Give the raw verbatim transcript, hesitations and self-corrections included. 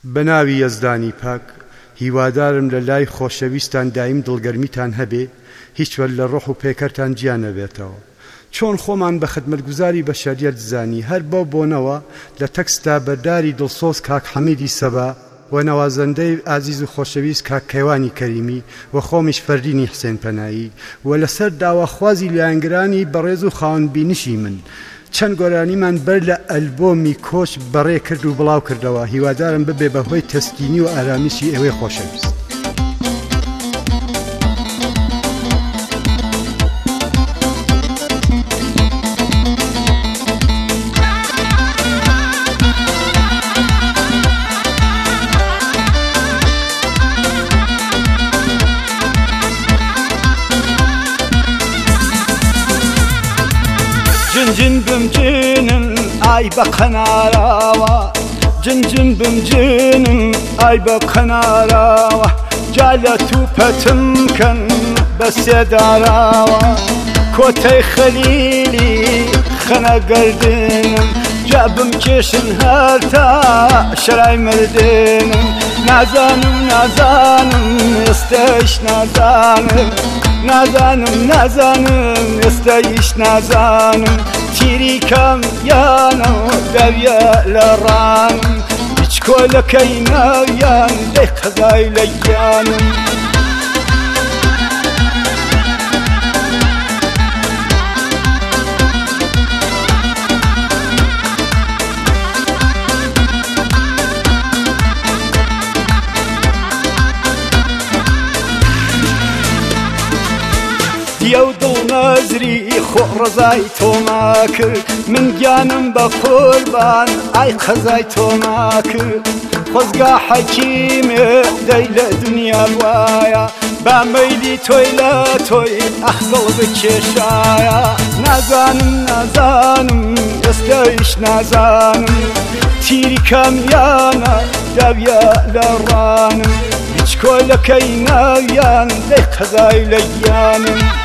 بەناوی یەزدانی پاک هیوادارم لە لای خۆشەویستان دایم دڵگەرمیتان هەبێ، هیچوە لە ڕۆح و پێکەرتان گیان نەبێتەوە. چۆن خۆمان بە خدمەتگوزاری بەشەریەت زانی، هەر بەو بۆنەوە لە تەکستا بەرداری دڵسۆز کاک حەمیدی سەبا و نەوازەندەی ئازیز و خۆشەویست کاک کەیوانی کەریمی و خۆمیش فەردینی حسێن پەنایی و لەسەر داواخوازی لایەنگرانی بەڕێز و خاوەنبینشی من چەند گۆرانیمان بەر لە ئەلبۆمی کۆچ بەڕێ کرد و بڵاو کردەوە. هیوادارم ببێ بەهۆی تەسکینی و ئارامیشی ئەوەی خۆشەویست. Cin bim cinin ay bakanarawa, cin cin bim cinin ay bakanarawa, cala tupetim kan besedarawa, kotay khalili khana gardinim, cabım keşin her ta şaray merdinim, nazanim nazanim isteyiş nazanim. نازانم نازانم ئێستایش نازانم تیری کەم یانە دەویە لە ڕانم هیچ کۆلەکەی ناویان لێ قەزای لە گیانم دیو دڵ نەزری خۆ ڕزای تۆما کرد من گیانم بە قوربان ئای قەزای تۆما کرد خۆزگا حەکیمێ دەی لە دنیا وایە با مەیلی تۆی لە تۆی ئەخزڵ بکێشایە نازانم نازانم ئێستایش نازانم تیری کەمیانە داویە لە ڕانم هیچ کۆلەکەی ناویان دەی قەزای لە گیانم